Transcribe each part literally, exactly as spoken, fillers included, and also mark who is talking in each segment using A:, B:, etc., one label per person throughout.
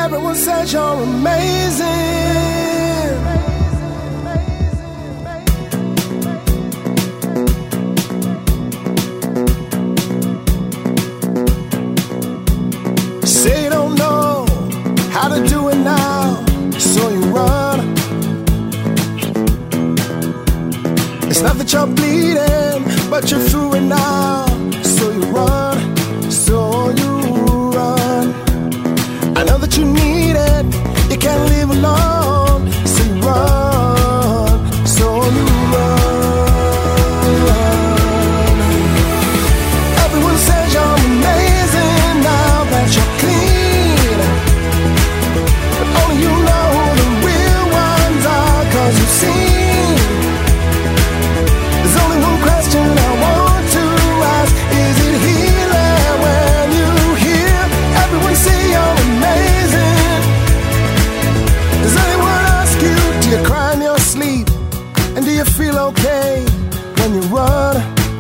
A: Everyone says you're amazing. Say you don't know how to do it now, so you run. It's not that you're bleeding, but you're through it now, so you run, so you run. I know that you need it, you can't live alone, so you run, so you run. Everyone says you're amazing now that you're clean, but only you know who the real ones are, cause you've seen. There's only one question I want to ask, is it healing when you hear everyone say you're amazing? Does anyone ask you, do you cry in your sleep? And do you feel okay when you run?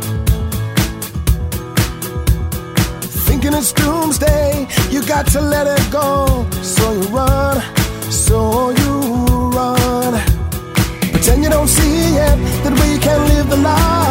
A: Thinking it's doomsday, you got to let it go, so you run, so you run. Pretend you don't see it, that way you can't live the life